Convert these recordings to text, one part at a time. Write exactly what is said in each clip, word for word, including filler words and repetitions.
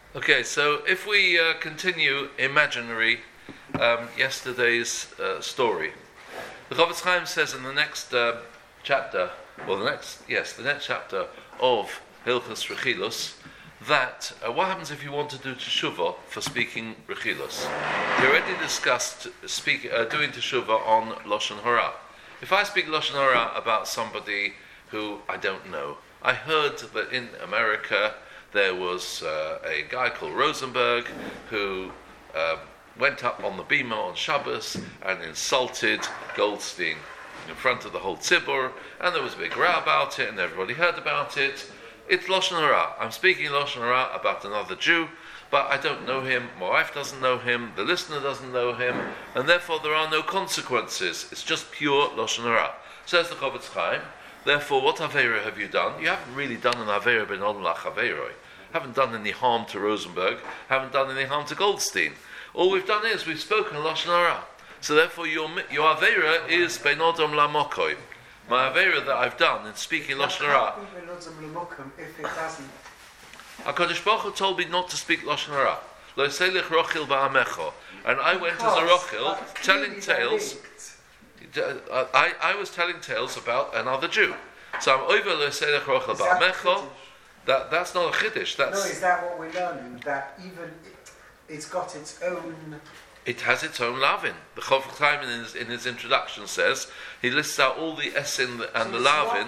Okay, so if we uh, continue imaginary um, yesterday's uh, story, the Chofetz Chaim says in the next uh, chapter, or the next, yes, the next chapter of Hilchos Rechilus, that uh, what happens if you want to do teshuvah for speaking Rechilus? He already discussed speak, uh, doing teshuvah on Lashon Hara. If I speak Lashon Hara about somebody who I don't know, I heard that in America there was uh, a guy called Rosenberg who uh, went up on the bima on Shabbos and insulted Goldstein in front of the whole tzibur, and there was a big row about it, and everybody heard about it. It's Lashon Hara. I'm speaking Lashon Hara about another Jew, but I don't know him, my wife doesn't know him, the listener doesn't know him, and therefore there are no consequences. It's just pure Lashon Hara. Says the Chofetz Chaim, therefore, what Aveira have you done? You haven't really done an Aveira ben Odin lach Aveiroi. Haven't done any harm to Rosenberg, haven't done any harm to Goldstein. All we've done is we've spoken Lashon Hara. So therefore your your Aveira is ben Odom la Mokoi. My Aveira that I've done in speaking Lashon Hara. If it doesn't. HaKadosh Baruch Hu told me not to speak Lashon Hara. Lo selech rochil ba'amecho. And I went as a rochil telling tales. I, I was telling tales about another Jew. So I'm over lo selech rochil ba'amecho. That that's not a chiddush. That's no, is that what we're learning? That even it, it's got its own. It has its own lavin. The Chofetz Chaim in his, in his introduction says he lists out all the esin and so the lavin.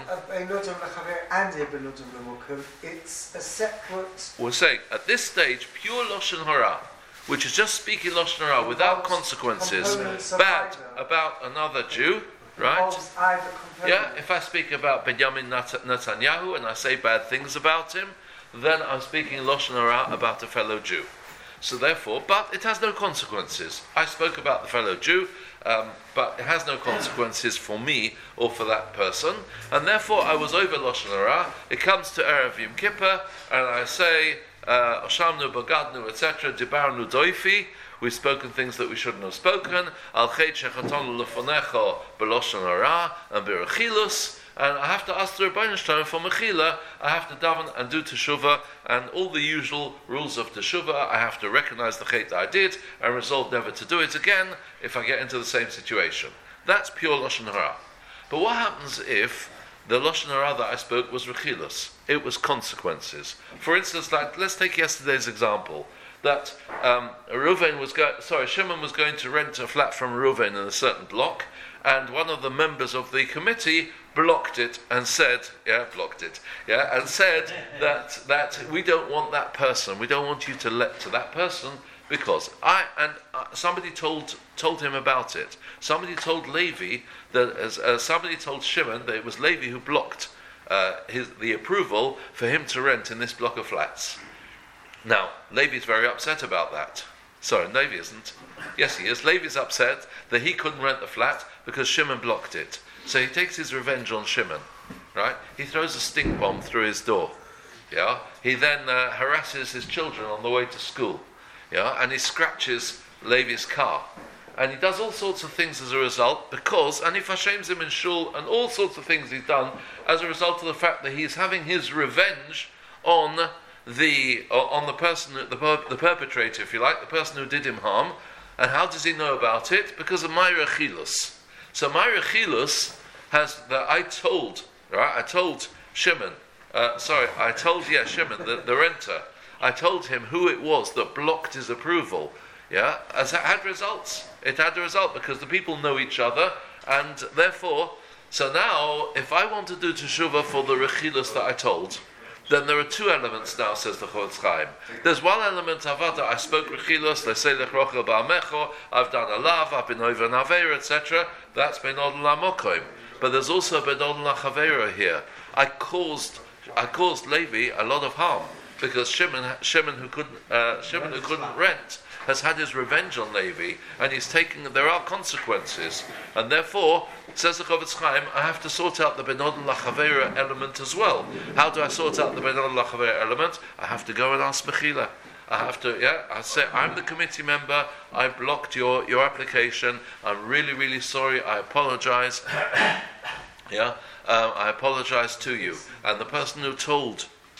It's a separate. We're saying at this stage, pure Lashon Hara, which is just speaking Lashon Hara without consequences, bad about another Jew. Right? Yeah, if I speak about Benjamin Netanyahu and I say bad things about him, then I'm speaking Lashon Hara about a fellow Jew. So therefore, but it has no consequences. I spoke about the fellow Jew, um, but it has no consequences for me or for that person, and therefore I was over Lashon Hara. It comes to Erev Yom Kippur, and I say, Oshamnu, Bagadnu, et cetera, Dibarnu Doifi, we've spoken things that we shouldn't have spoken. Al chet shechatonu lefonecho b'lashon hara and b'rechilus, and I have to ask the Rebbeinu Shalom for mechila. I have to daven and do teshuvah and all the usual rules of teshuvah. I have to recognize the chet that I did and resolve never to do it again if I get into the same situation. That's pure lashon hara. But what happens if the lashon hara that I spoke was rechilus? It was consequences. For instance, like let's take yesterday's example. That um, Reuven was go- sorry, Shimon was going to rent a flat from Reuven in a certain block, and one of the members of the committee blocked it and said, yeah, blocked it, yeah, and said that that we don't want that person, we don't want you to let to that person because I and uh, somebody told told him about it. Somebody told Levi that as uh, somebody told Shimon that it was Levi who blocked uh, his the approval for him to rent in this block of flats. Now, Levi's very upset about that. Sorry, Levi isn't. Yes, he is. Levi's upset that he couldn't rent the flat because Shimon blocked it. So he takes his revenge on Shimon, right? He throws a stink bomb through his door. Yeah. He then uh, harasses his children on the way to school. Yeah. And he scratches Levi's car. And he does all sorts of things as a result because, and he fashames him in shul and all sorts of things he's done as a result of the fact that he's having his revenge on the uh, on the person, the, per- the perpetrator, if you like, the person who did him harm. And how does he know about it? Because of my rechilus. So my rechilus has that I told, right? I told Shimon, uh, sorry, I told yeah Shimon, the, the renter. I told him who it was that blocked his approval. Yeah, as it had results. It had a result because the people know each other, and therefore, so now if I want to do teshuvah for the rechilus that I told, then there are two elements now, says the Chofetz Chaim. There's one element, avada, I spoke rechilus, leselech rochel ba'amecho, I've done a lav, I've been over an aveira, et cetera. That's ben odin la mokoim. But there's also ben odin la chaveira here. I caused, I caused Levi a lot of harm because Shimon, Shimon who couldn't, uh, Shimon who couldn't rent, has had his revenge on Levi, and he's taking. There are consequences, and therefore, says the Chofetz Chaim, I have to sort out the ben odin la chaveira element as well. How do I sort out the ben odin la chaveira element? I have to go and ask mechila. I have to, yeah. I say I'm the committee member. I blocked your your application. I'm really, really sorry. I apologize. yeah, um, I apologize to you. And the person who told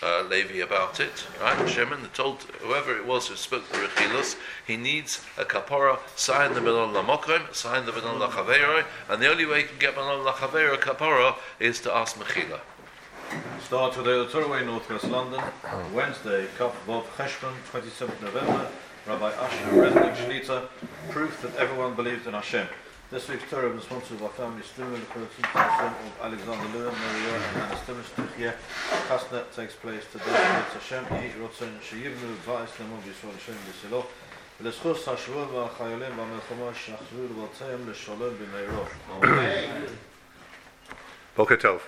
uh, Levi about it, right? Shimon told whoever it was who spoke the Rechilus, he needs a kapara, sign the Benon Lamokim, sign the Benon Lachaveiro, and the only way you can get Benon Lachaveiro kapara is to ask Mechila. Start with the Torah Northwest London, Wednesday, Kaf Vav Cheshvan, twenty-seventh November, Rabbi Asher Resnick Shlita, proof that everyone believed in Hashem. This week's Torah was sponsored by family Stimmer, the person of Alexander Lewin, Maria, and Anna Stimmer Stuchia. Kasnet takes place today. It's Hashem, Yehi Rotzen, Sheyivnu, Va'is, Nemo, Yisrael, Hashem, Yisrael. L'schus HaShavul v'Chayolim v'Melchama Shachzul v'Tzeim l'Shalom b'Meiro. Amen. Boker Tov.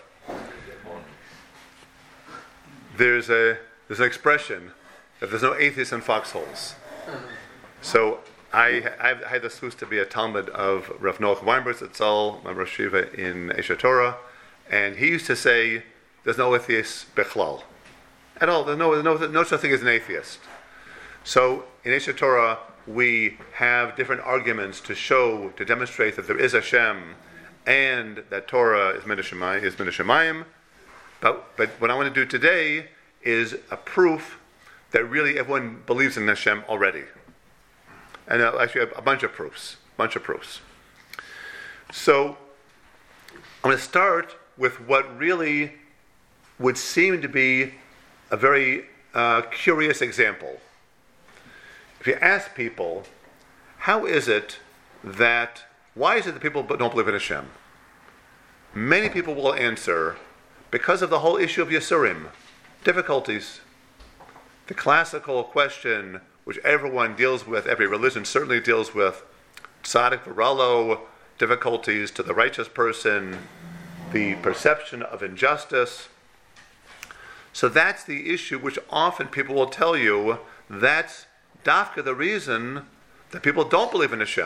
There's a there's an expression that there's no atheists in foxholes. So I, I had the chus to be a Talmud of Rav Noach Weinberg Zatzal, my Rosh Yeshiva in Eshet Torah, and he used to say, "There's no atheists bechlal at all. There's no no no such thing as an atheist." So in Eshet Torah we have different arguments to show to demonstrate that there is Hashem and that Torah is min hashamayim, is min hashamayim. But but what I want to do today is a proof that really everyone believes in Hashem already. And uh, actually a, a bunch of proofs, bunch of proofs. So I'm going to start with what really would seem to be a very uh, curious example. If you ask people, how is it that, why is it that people don't believe in Hashem? Many people will answer, because of the whole issue of Yisurim, difficulties. The classical question, which everyone deals with, every religion certainly deals with, tzaddik v'ralo, difficulties to the righteous person, the perception of injustice. So that's the issue which often people will tell you, that's dafka the reason that people don't believe in Hashem.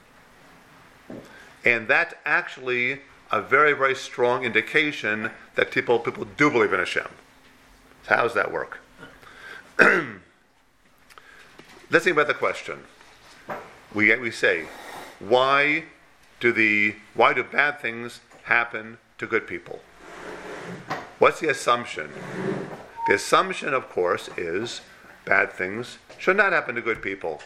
And that's actually a very, very strong indication that people people do believe in Hashem. So how does that work? Let's think about the question. We we say, why do the why do bad things happen to good people? What's the assumption? The assumption, of course, is bad things should not happen to good people.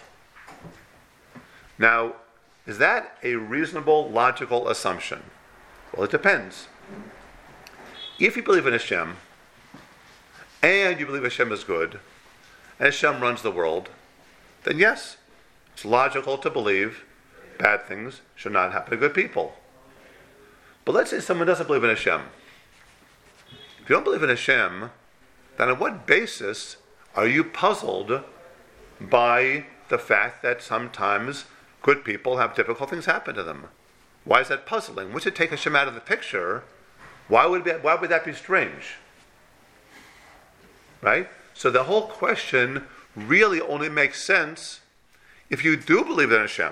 Now, is that a reasonable, logical assumption? Well, it depends. If you believe in Hashem, and you believe Hashem is good, and Hashem runs the world, then yes, it's logical to believe bad things should not happen to good people. But let's say someone doesn't believe in Hashem. If you don't believe in Hashem, then on what basis are you puzzled by the fact that sometimes good people have difficult things happen to them? Why is that puzzling? Once you take Hashem out of the picture, why would be, why would that be strange? Right? So the whole question really only makes sense if you do believe in Hashem.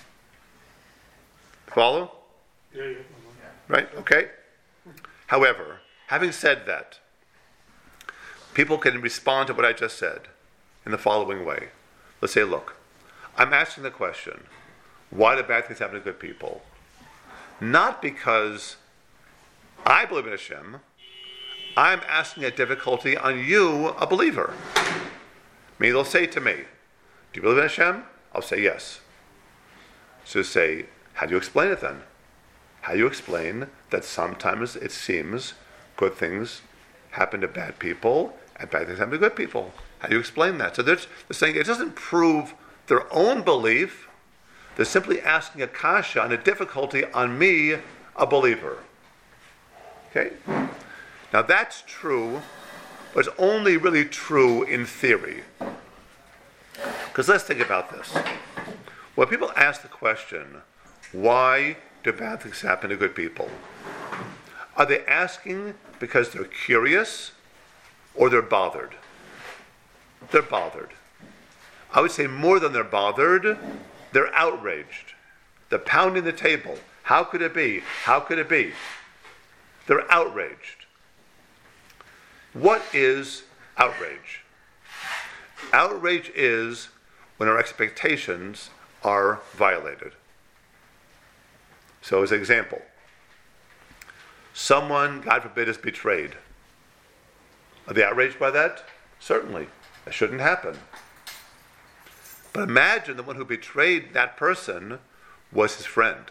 Follow? Yeah, yeah. Right? Okay. However, having said that, people can respond to what I just said in the following way. Let's say, look, I'm asking the question, why do bad things happen to good people? Not because I believe in Hashem. I'm asking a difficulty on you, a believer. I mean, they'll say to me, do you believe in Hashem? I'll say yes. So say, how do you explain it then? How do you explain that sometimes it seems good things happen to bad people and bad things happen to good people? How do you explain that? So they're, they're saying it doesn't prove their own belief. They're simply asking a kasha and a difficulty on me, a believer. Okay? Now that's true, but it's only really true in theory. Because let's think about this. When people ask the question, why do bad things happen to good people? Are they asking because they're curious or they're bothered? They're bothered. I would say more than they're bothered, they're outraged. They're pounding the table. How could it be? How could it be? They're outraged. What is outrage? Outrage is when our expectations are violated. So as an example, someone, God forbid, is betrayed. Are they outraged by that? Certainly. That shouldn't happen. But imagine the one who betrayed that person was his friend.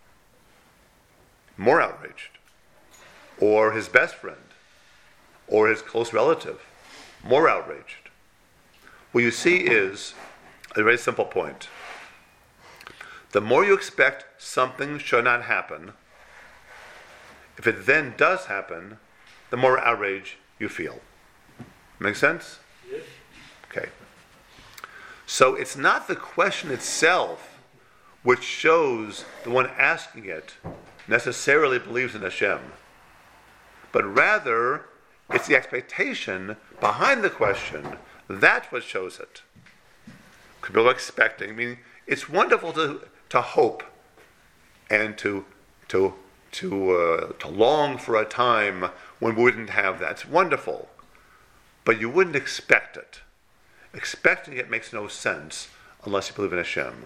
More outraged. Or his best friend. Or his close relative. More outraged. What you see is a very simple point. The more you expect something should not happen, if it then does happen, the more outrage you feel. Make sense? Yes. Okay. So it's not the question itself which shows the one asking it necessarily believes in Hashem, but rather it's the expectation behind the question. That's what shows it. People are expecting. I mean, it's wonderful to to hope and to to to uh, to long for a time when we wouldn't have that. It's wonderful, but you wouldn't expect it. Expecting it makes no sense unless you believe in Hashem.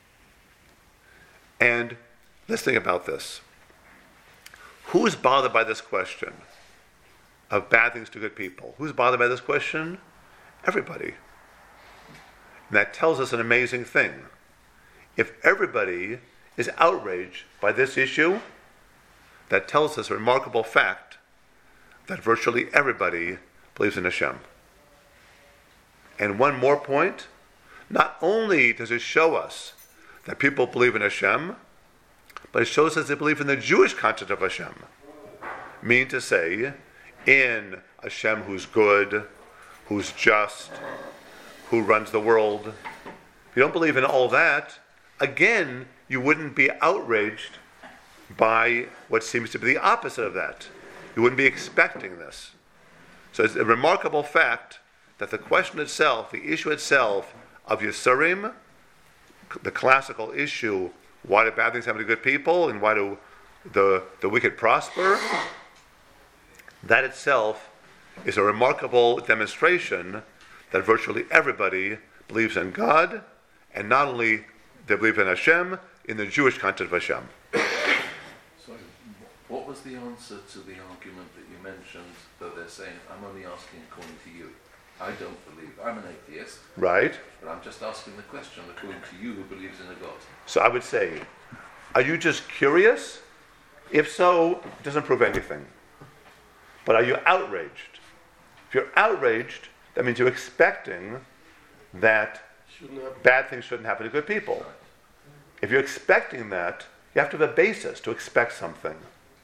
And let's think about this. Who is bothered by this question of bad things to good people? Who's bothered by this question? Everybody. And that tells us an amazing thing. If everybody is outraged by this issue, that tells us a remarkable fact that virtually everybody believes in Hashem. And one more point, not only does it show us that people believe in Hashem, but it shows us they believe in the Jewish concept of Hashem. Meaning to say, in Hashem who's good, who's just, who runs the world. If you don't believe in all that, again, you wouldn't be outraged by what seems to be the opposite of that. You wouldn't be expecting this. So it's a remarkable fact that the question itself, the issue itself of Yisurim, the classical issue, why do bad things happen to good people and why do the, the wicked prosper, that itself is a remarkable demonstration that virtually everybody believes in God, and not only they believe in Hashem, in the Jewish concept of Hashem. So, what was the answer to the argument that you mentioned that they're saying, I'm only asking according to you? I don't believe, I'm an atheist. Right. But I'm just asking the question according to you who believes in a God. So I would say, are you just curious? If so, it doesn't prove anything. But are you outraged? If you're outraged, that means you're expecting that bad things shouldn't happen to good people. Right. If you're expecting that, you have to have a basis to expect something.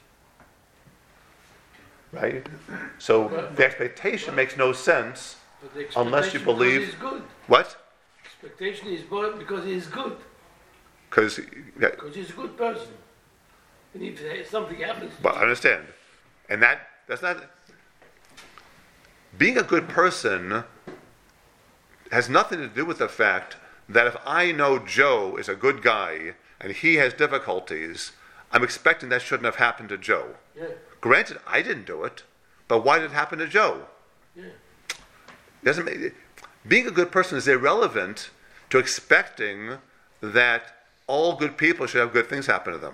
Right? So But- the expectation makes no sense But the unless you expectation believe. because he's good. What? Expectation is good because he's good. Because, Because he's a good person. And if something happens, but I understand. And that, that's not, being a good person has nothing to do with the fact that if I know Joe is a good guy and he has difficulties, I'm expecting that shouldn't have happened to Joe. yeah, Granted, I didn't do it, but why did it happen to Joe? yeah. Doesn't make, being a good person is irrelevant to expecting that all good people should have good things happen to them.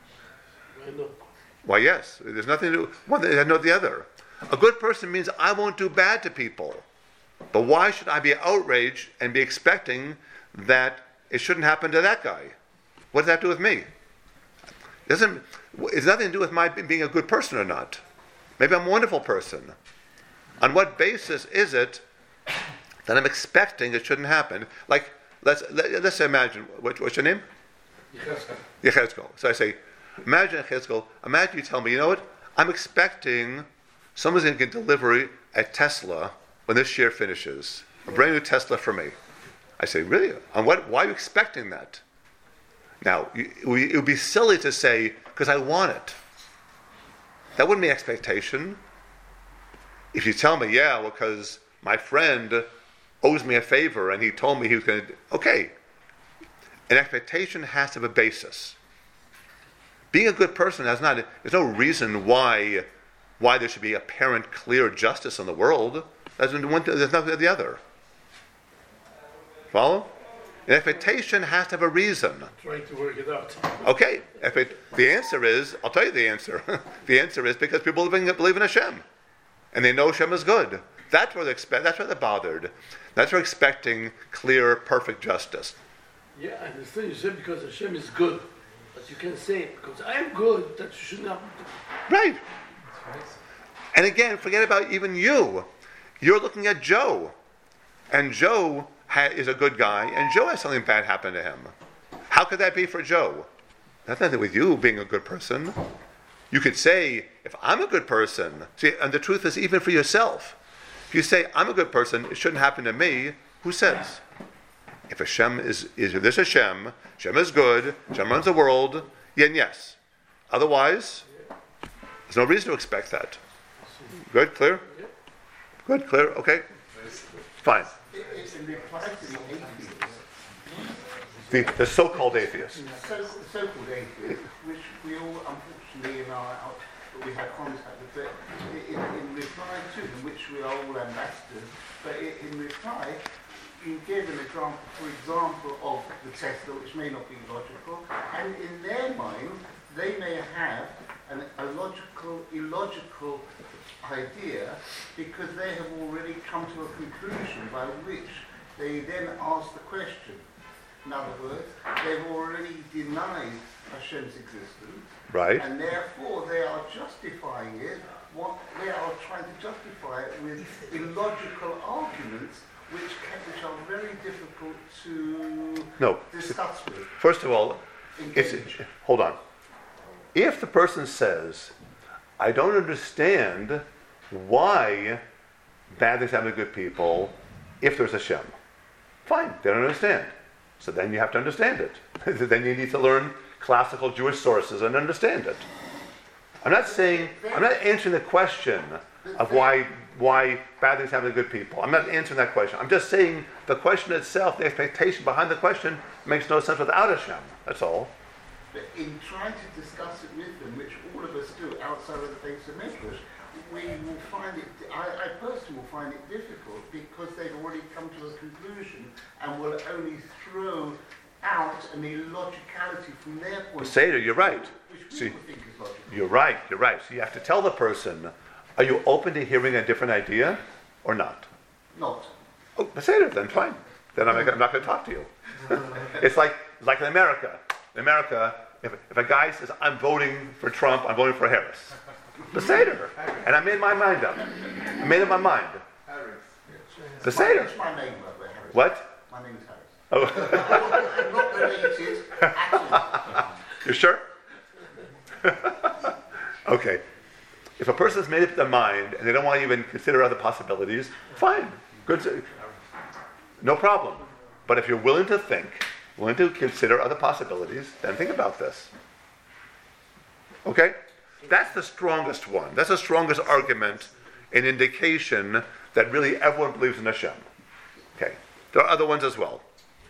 I know. Why, yes. There's nothing to do. One thing, not the other. A good person means I won't do bad to people. But why should I be outraged and be expecting that it shouldn't happen to that guy? What does that do with me? It doesn't. It's nothing to do with my being a good person or not. Maybe I'm a wonderful person. On what basis is it that I'm expecting it shouldn't happen? Like, let's let, let's imagine. What, what's your name? Yechezkel. So I say, imagine Yechezkel. Imagine you tell me, you know what? I'm expecting someone's going to get delivery at Tesla when this year finishes. A brand new Tesla for me. I say, really? And what? Why are you expecting that? Now, it would be silly to say, because I want it. That wouldn't be expectation. If you tell me, yeah, well, because my friend owes me a favor and he told me he was going to, okay. An expectation has to have a basis. Being a good person has not, there's no reason why why there should be apparent, clear justice in the world. There's, one, there's nothing to the other. Follow? An expectation has to have a reason. Trying to work it out. Okay, if it, the answer is, I'll tell you the answer. The answer is because people believe in, believe in Hashem. and they know Hashem is good. That's where they expect. That's where they're bothered. That's where they're expecting clear, perfect justice. Yeah, I understand you said because Hashem is good. But you can say, because I am good, that you should not. Right. And again, forget about even you. You're looking at Joe. And Joe ha- is a good guy, and Joe has something bad happen to him. How could that be for Joe? That's nothing with you being a good person. You could say, if I'm a good person, see, and the truth is even for yourself. If you say, I'm a good person, it shouldn't happen to me, who says? If Hashem is, is this Hashem, Hashem is good, Hashem runs the world, then yes. Otherwise, there's no reason to expect that. Good, clear? Good, clear, okay. Fine. It's in reply to the atheists. The, the so-called atheists. So, so-called atheists, which we all, unfortunately, in our, our we had contact with, but in, in reply to them, which we are all ambassadors, but in, in reply, you give an example, for example, of the Tesla, which may not be logical, and in their mind, they may have an, a logical, illogical idea because they have already come to a conclusion by which they then ask the question. In other words, they've already denied Hashem's existence, Right. and therefore they are justifying it. What they are trying to justify it with illogical arguments, which can, which are very difficult to No. discuss with. First of all, it's, Engage. hold on. If the person says, I don't understand why bad things happen to good people if there's a Shem, fine, they don't understand. So then you have to understand it. Then you need to learn classical Jewish sources and understand it. I'm not saying, I'm not answering the question of why why bad things happen to good people. I'm not answering that question. I'm just saying the question itself, the expectation behind the question, makes no sense without a Shem. That's all. But in trying to discuss it with them, which all of us do outside of the base of Midrash, we will find it, I, I personally will find it difficult because they've already come to a conclusion and will only throw out an illogicality from their point of Seder, view, you're right. which See, people think is logical. You're right, you're right. So you have to tell the person, are you open to hearing a different idea or not? Not. Oh, say it then, fine. Then I'm, I'm not going to talk to you. It's like like in America. In America, if, if a guy says, I'm voting for Trump, I'm voting for Harris. Beseder. And I made my mind up. I made up my mind. Beseder. It's my name, by the way, Harris. What? My name is Harris. Oh, I'm not related at all. you're sure? Okay. If a person's made up their mind and they don't want to even consider other possibilities, fine. Good. No problem. But if you're willing to think, willing to consider other possibilities, then think about this. Okay? That's the strongest one. That's the strongest argument, an indication that really everyone believes in Hashem. Okay. There are other ones as well.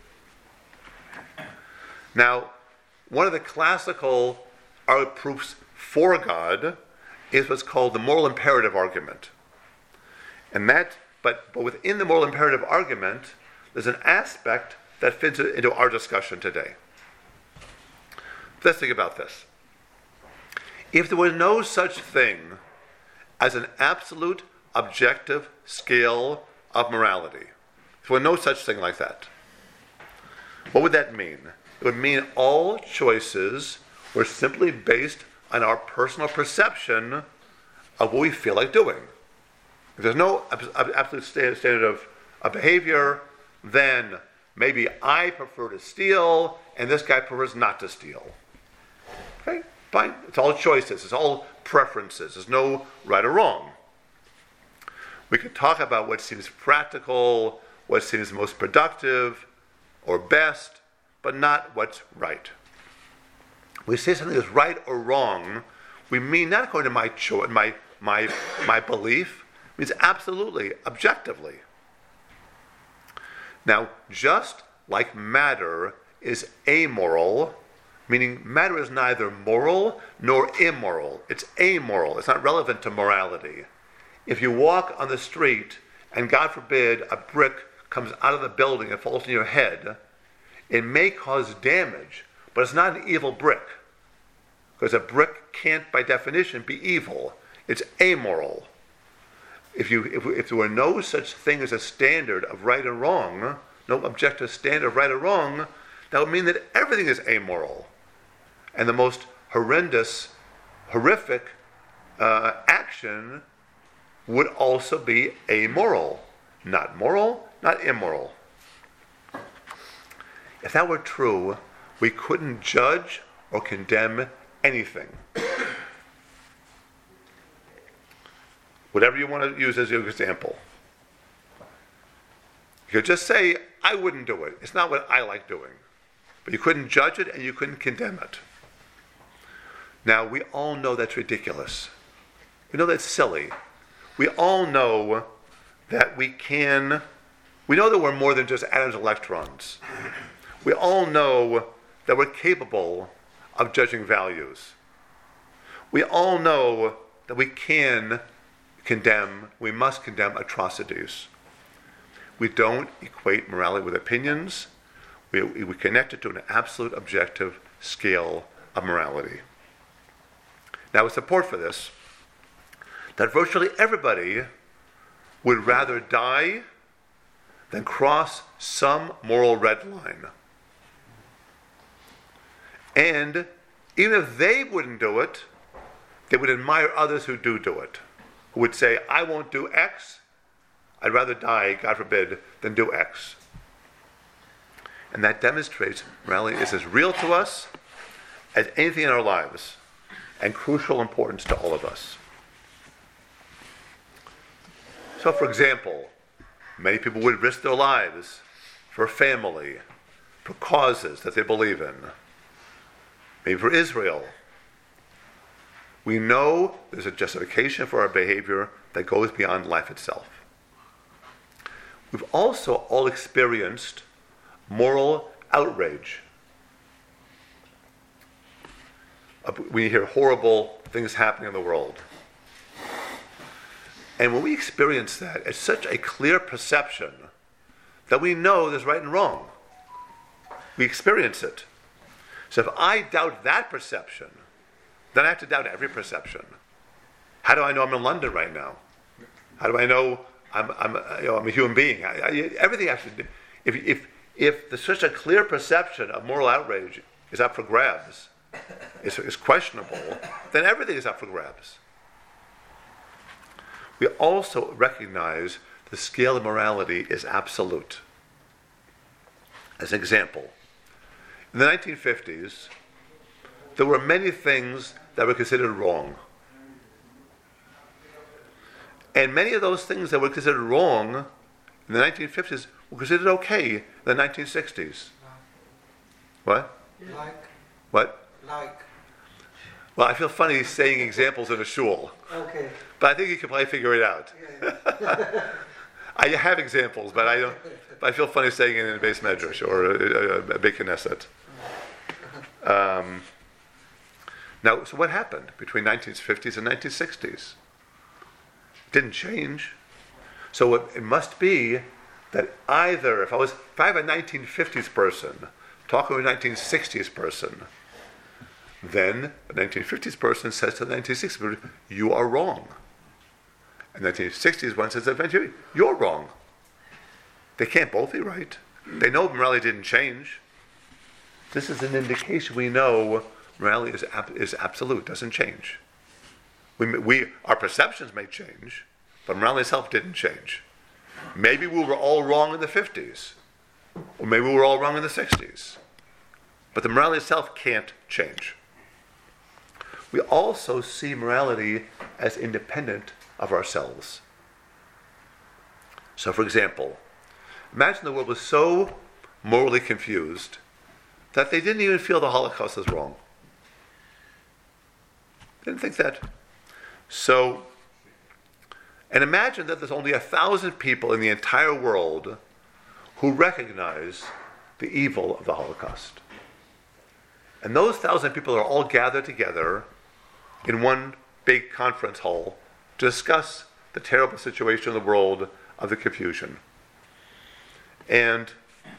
Now, one of the classical art proofs for God is what's called the moral imperative argument. And that, but, but within the moral imperative argument, there's an aspect that fits into our discussion today. Let's think about this. If there was no such thing as an absolute objective scale of morality, if there were no such thing like that, what would that mean? It would mean all choices were simply based on our personal perception of what we feel like doing. If there's no ab- absolute standard of, of behavior, then maybe I prefer to steal, and this guy prefers not to steal. Okay, fine. It's all choices. It's all preferences. There's no right or wrong. We could talk about what seems practical, what seems most productive or best, but not what's right. We say something is right or wrong, we mean not according to my choice, my my my belief. It means absolutely, objectively. Now, just like matter is amoral, meaning matter is neither moral nor immoral. It's amoral. It's not relevant to morality. If you walk on the street and, God forbid, a brick comes out of the building and falls on your head, it may cause damage, but it's not an evil brick. Because a brick can't, by definition, be evil. It's amoral. if you if, if there were no such thing as a standard of right and wrong, no objective standard of right or wrong, that would mean that everything is amoral. And the most horrendous, horrific uh, action would also be amoral. Not moral, not immoral. If that were true, we couldn't judge or condemn anything. Whatever you want to use as your example. You could just say, I wouldn't do it. It's not what I like doing. But you couldn't judge it and you couldn't condemn it. Now, we all know that's ridiculous. We know that's silly. We all know that we can, we know that we're more than just atoms and electrons. We all know that we're capable of judging values. We all know that we can condemn, we must condemn atrocities. We don't equate morality with opinions. We, we connect it to an absolute objective scale of morality. Now, with support for this, that virtually everybody would rather die than cross some moral red line. And even if they wouldn't do it, they would admire others who do do it, who would say, I won't do X, I'd rather die, God forbid, than do X. And that demonstrates morality is as real to us as anything in our lives, and crucial importance to all of us. So, for example, many people would risk their lives for family, for causes that they believe in. Maybe for Israel. We know there's a justification for our behavior that goes beyond life itself. We've also all experienced moral outrage. We hear horrible things happening in the world. And when we experience that, it's such a clear perception that we know there's right and wrong. We experience it. So if I doubt that perception, then I have to doubt every perception. How do I know I'm in London right now? How do I know I'm, I'm, you know, I'm a human being? I, I, everything has to do. If, if, if there's such a clear perception of moral outrage is up for grabs, is, is questionable, then everything is up for grabs. We also recognize the scale of morality is absolute. As an example, in the nineteen fifties, there were many things that were considered wrong. And many of those things that were considered wrong in the nineteen fifties were considered okay in the nineteen sixties. What? Like, What? like. Well, I feel funny saying examples in a shul, Okay. but I think you can probably figure it out. Yeah, yeah. I have examples, but I don't. But I feel funny saying it in a base medrash or a, a, a big knesset. Um, now, so what happened between nineteen fifties and nineteen sixties? It didn't change. So it, it must be that either if I was if I have a nineteen fifties person talking to a nineteen sixties person, then the nineteen fifties person says to the nineteen sixties person, "You are wrong." And the nineteen sixties one says, "Eventually, you're wrong." They can't both be right. They know morality didn't change. This is an indication we know morality is ab- is absolute, doesn't change. We, we our perceptions may change, but morality itself didn't change. Maybe we were all wrong in the fifties, or maybe we were all wrong in the sixties, but the morality itself can't change. We also see morality as independent of ourselves. So, for example, imagine the world was so morally confused that they didn't even feel the Holocaust was wrong. They didn't think that. So, and imagine that there's only a thousand people in the entire world who recognize the evil of the Holocaust. And those thousand people are all gathered together in one big conference hall to discuss the terrible situation in the world of the confusion. And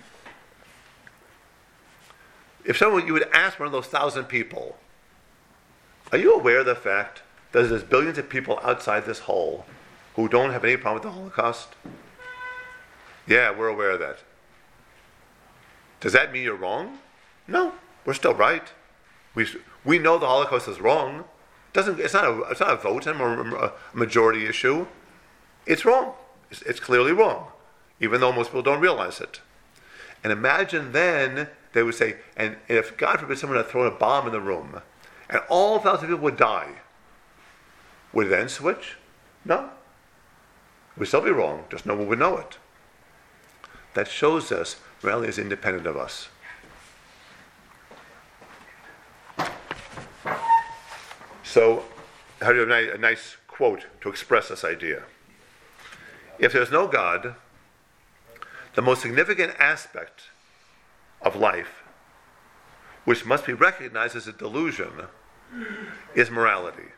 if someone, you would ask one of those thousand people, are you aware of the fact that there's billions of people outside this hall who don't have any problem with the Holocaust? Yeah, we're aware of that. Does that mean you're wrong? No, we're still right. We we know the Holocaust is wrong. It doesn't it's not a it's not a vote, it's not a majority issue. It's wrong. It's, it's clearly wrong, even though most people don't realize it. And imagine then they would say, and if God forbid someone had thrown a bomb in the room, and all thousands of people would die, would it then switch? No. It would still be wrong, just no one would know it. That shows us morality is independent of us. So, how do you have a nice quote to express this idea? If there's no God, the most significant aspect of life, which must be recognized as a delusion, is morality.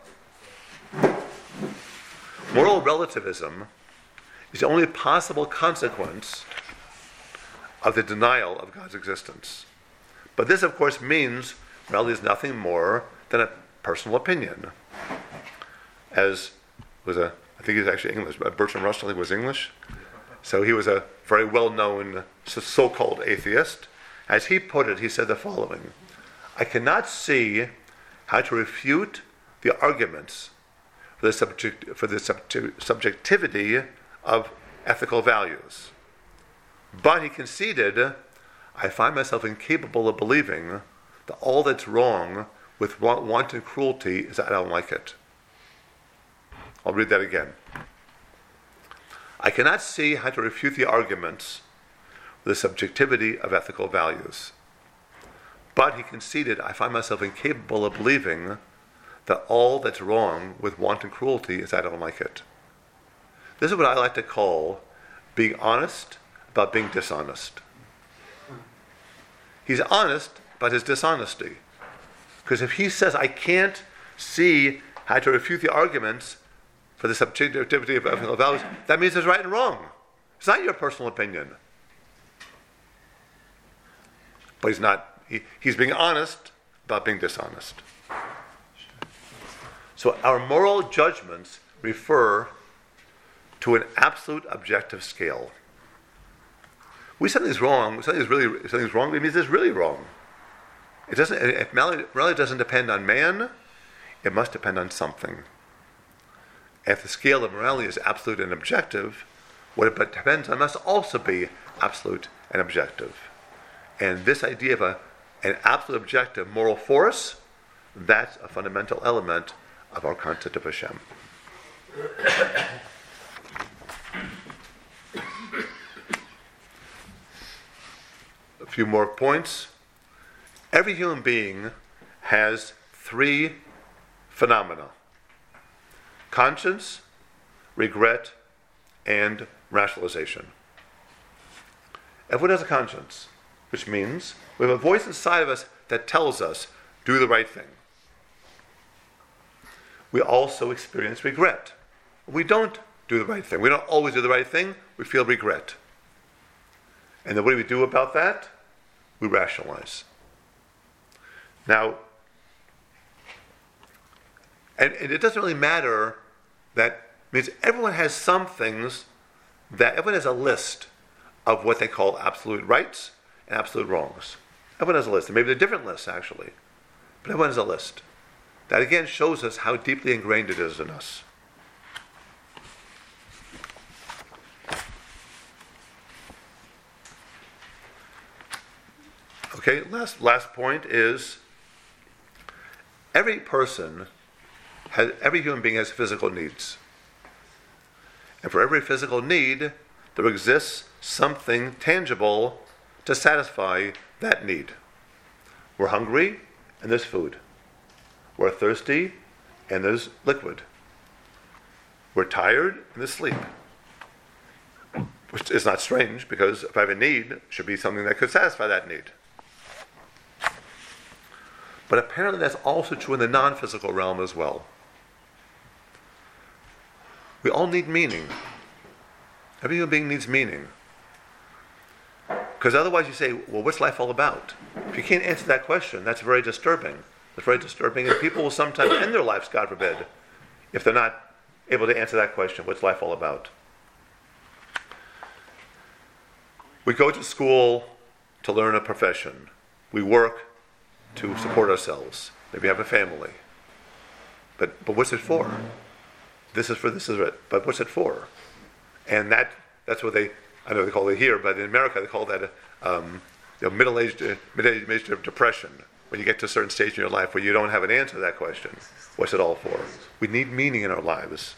Moral relativism is the only possible consequence of the denial of God's existence. But this, of course, means morality is nothing more than a personal opinion. As was a, I think he's actually English, but Bertrand Russell, I think, was English. So he was a very well-known so-called atheist. As he put it, he said the following: I cannot see how to refute the arguments for the, subject, for the subject, subjectivity of ethical values. But he conceded, I find myself incapable of believing that all that's wrong with wanton cruelty is that I don't like it. I'll read that again. I cannot see how to refute the arguments for the subjectivity of ethical values. But he conceded, I find myself incapable of believing that all that's wrong with wanton cruelty is I don't like it. This is what I like to call being honest about being dishonest. He's honest about his dishonesty. Because if he says, I can't see how to refute the arguments for the subjectivity of ethical values, that means it's right and wrong. It's not your personal opinion. But he's not, he, he's being honest about being dishonest. So our moral judgments refer to an absolute objective scale. We say something's wrong, something's really something's wrong, it means it's really wrong. It doesn't if morality, morality doesn't depend on man, it must depend on something. If the scale of morality is absolute and objective, what it depends on must also be absolute and objective. And this idea of a, an absolute objective moral force, that's a fundamental element of our concept of Hashem. A few more points. Every human being has three phenomena: conscience, regret, and rationalization. Everyone has a conscience, which means we have a voice inside of us that tells us, do the right thing. We also experience regret. We don't do the right thing. We don't always do the right thing. We feel regret. And then what do we do about that? We rationalize. Now, and, and it doesn't really matter that means everyone has some things that everyone has a list of what they call absolute rights and absolute wrongs. Everyone has a list, and maybe they're different lists actually, but everyone has a list. That again shows us how deeply ingrained it is in us. Okay, last last point is every person has every human being has physical needs. And for every physical need, there exists something tangible to satisfy that need. We're hungry, and there's food. We're thirsty, and there's liquid. We're tired, and there's sleep. Which is not strange, because if I have a need, it should be something that could satisfy that need. But apparently that's also true in the non-physical realm as well. We all need meaning. Every human being needs meaning. Because otherwise you say, well, what's life all about? If you can't answer that question, that's very disturbing. It's very disturbing, and people will sometimes end their lives, God forbid, if they're not able to answer that question. What's life all about? We go to school to learn a profession. We work to support ourselves. Maybe have a family. But but what's it for? This is for this is it. But what's it for? And that that's what they I know they call it here, but in America they call that a, um, you know, middle-aged uh, middle-aged depression. When you get to a certain stage in your life where you don't have an answer to that question, what's it all for? We need meaning in our lives.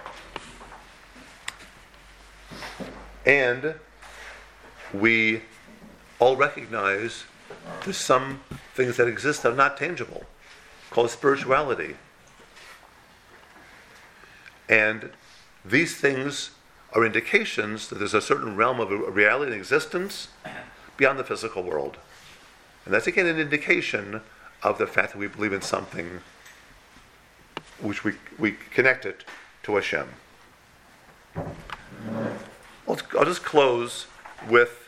And we all recognize there's some things that exist that are not tangible, called spirituality. And these things are indications that there's a certain realm of a reality and existence beyond the physical world. And that's again an indication of the fact that we believe in something which we we connect it to Hashem. I'll, I'll just close with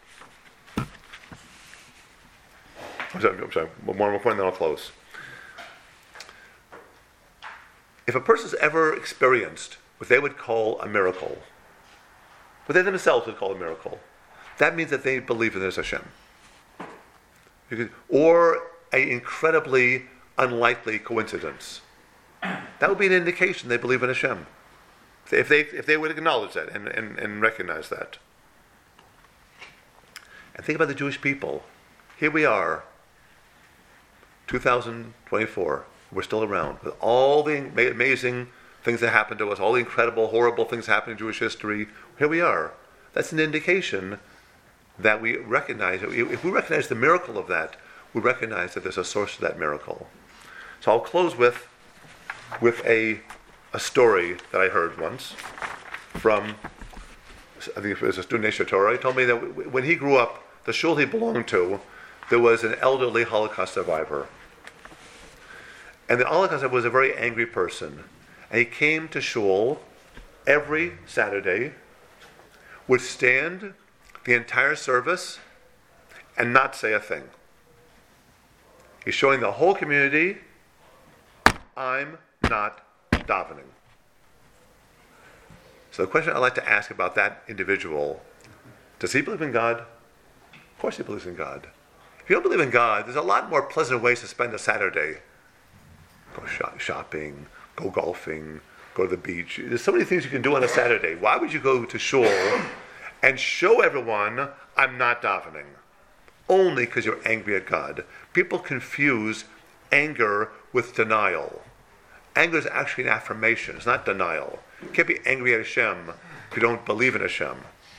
I'm sorry, I'm sorry, one more point and then I'll close. If a person's ever experienced what they would call a miracle, what they themselves would call a miracle, that means that they believe that there's Hashem. Or an incredibly unlikely coincidence. That would be an indication they believe in Hashem. If they if they would acknowledge that and, and, and recognize that. And think about the Jewish people. Here we are, two thousand twenty-four. We're still around with all the amazing things that happened to us, all the incredible, horrible things happening in Jewish history. Here we are. That's an indication that we recognize, if we recognize the miracle of that, we recognize that there's a source of that miracle. So I'll close with with a a story that I heard once from, I think it was a student named Torah. He told me that when he grew up, the shul he belonged to, there was an elderly Holocaust survivor. And the Holocaust survivor was a very angry person. And he came to shul every Saturday, would stand the entire service and not say a thing. He's showing the whole community, I'm not davening. So the question I'd like to ask about that individual, does he believe in God? Of course he believes in God. If you don't believe in God, there's a lot more pleasant ways to spend a Saturday. Go shop, shopping, go golfing, go to the beach. There's so many things you can do on a Saturday. Why would you go to shul and show everyone I'm not davening? Only because you're angry at God. People confuse anger with denial. Anger is actually an affirmation. It's not denial. You can't be angry at Hashem if you don't believe in Hashem.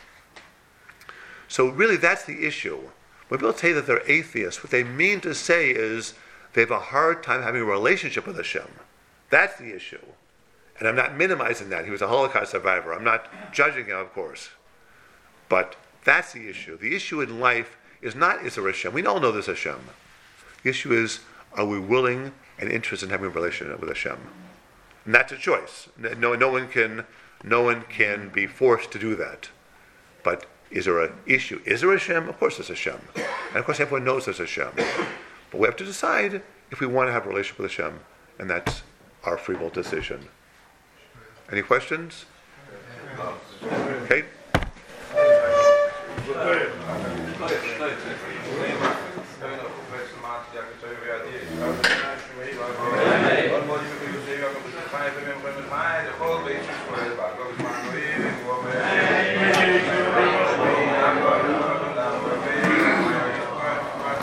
So really that's the issue. When people say that they're atheists, what they mean to say is they have a hard time having a relationship with Hashem. That's the issue. And I'm not minimizing that. He was a Holocaust survivor. I'm not judging him, of course. But that's the issue. The issue in life is not, is there Hashem? We all know there's Hashem. The issue is, are we willing and interested in having a relationship with Hashem? And that's a choice. No, no one can, no one can be forced to do that. But is there an issue? Is there Hashem? Of course there's Hashem. And of course everyone knows there's Hashem. But we have to decide if we want to have a relationship with Hashem. And that's our free will decision. Any questions?